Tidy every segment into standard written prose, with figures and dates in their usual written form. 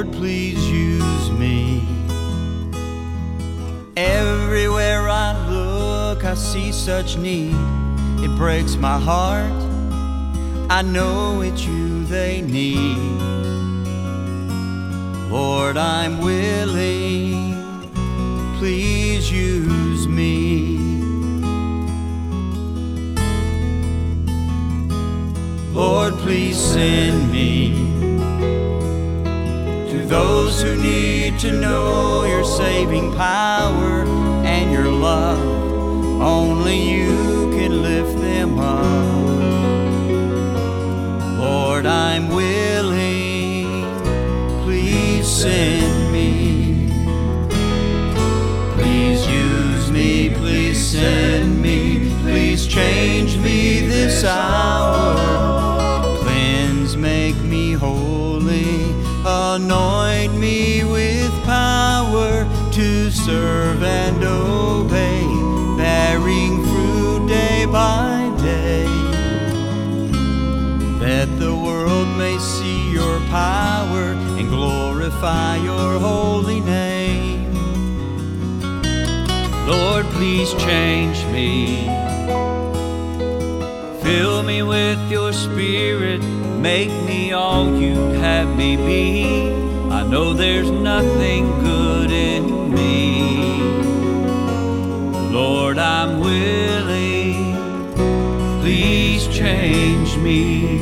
Lord, please use me. Everywhere I look, I see such need. It breaks my heart. I know it's you they need. Lord, I'm willing. Please use me. Lord, please send me to those who need to know your saving power and your love. Only you can lift them up. Lord, I'm willing. Please send me. Please use me. Please send me. Please change me this hour. Cleanse, make me holy. Anoint me with power to serve and obey, bearing fruit day by day, that the world may see your power and glorify your holy name. Lord, please change me. Fill me with your Spirit, make me all you'd have me be. I know there's nothing good in me. Lord, I'm willing. Please change me.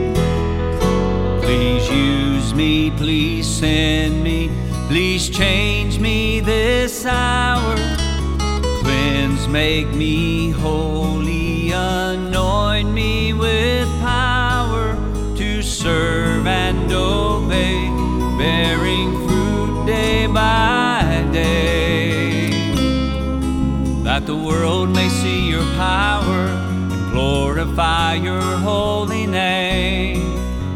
Please use me. Please send me. Please change me this hour. Cleanse, make me holy. Anoint me with power to serve and obey, bearing fruit day by day, that the world may see your power and glorify your holy name.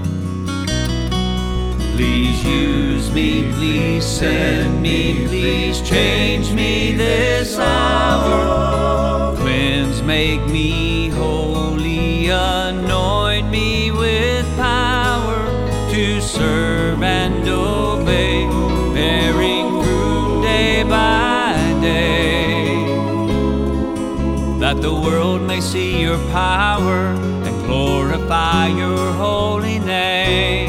Please use me, please send me, please change me this hour. Cleanse, make me holy, anoint me with power to serve and obey, bearing fruit day by day, that the world may see your power and glorify your holy name.